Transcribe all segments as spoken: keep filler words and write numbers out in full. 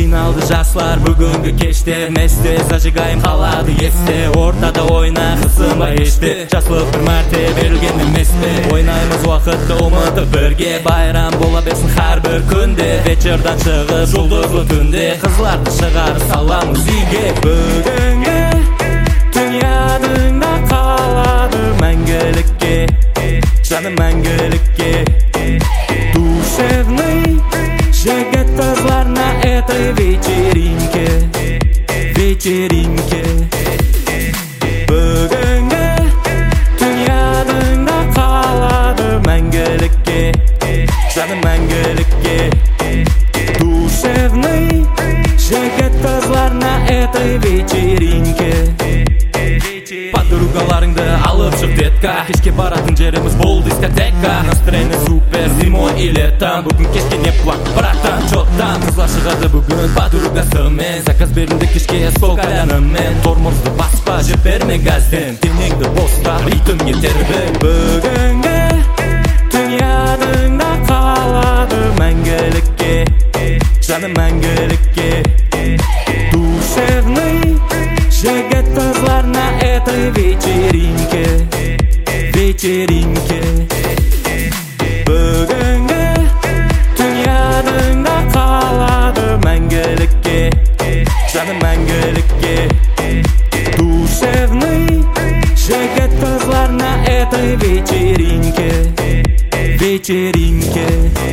Жиналды жашлар бүгүнкү кечте, месте зажигаем калады эсте. Ортада ойна кысынбай эште, жашылык бир марте берилген эмеспи. Ойнаймыз убакытты умутуп бирге, байрам бола берсин ар бир күндө. Вечердан чыгып жулдузлуу түндө, кызларды чыгарып саламыз үйгө. Бүгүнгө дүйнөдүн калады мәңгүлүккө, жаным мәңгүлүккө. Душевный жигит кызлар на этой вечеринке, вечеринке. Бүгүнгө дүйнөдүн калады мәңгүлүккө, жаным мәңгүлүккө. Душевный жигит кызлар на этой вечеринке. Подругаларыңды алып чык, детка, кечке баратын жерimiz болду дискотека. Настроение супер, зимой и летом, бүгүн кечке не план, братан, чоттан. Кызлар чыгады бүгүн подругасымен, заказ берилди кечке стол кальянымен. Тормозду баспа, жеп берме газден, денеңди боста, ритмге тербе. Бүгүнгө дүйнөдүн калады мәңгүлүккө, жаным мәңгүлүккө. Душевный жигит кызлар на этой вечеринке, вечеринке. Бүгүнгө дүйнөдүн калады мәңгүлүккө, жаным мәңгүлүккө. Душевный жигит кызлар на этой вечеринке, вечеринке.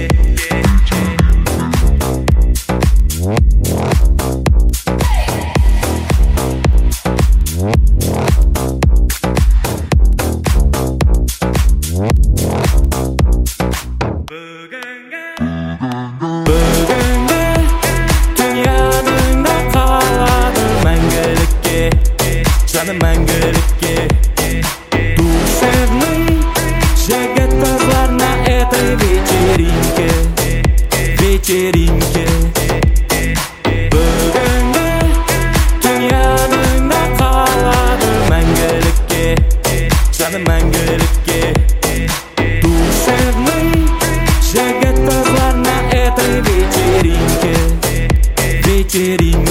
Бүгүнгө дүйнөдүн калады мәңгүлүккө, жаным мәңгүлүккө. Душевный жигит кызлар на этой вечеринке, вечеринке. Бүгүнгө дүйнөдүн калады мәңгүлүккө, жаным мәңгүлүккө. Душевный жигит кызлар на этой вечеринке, вечеринке.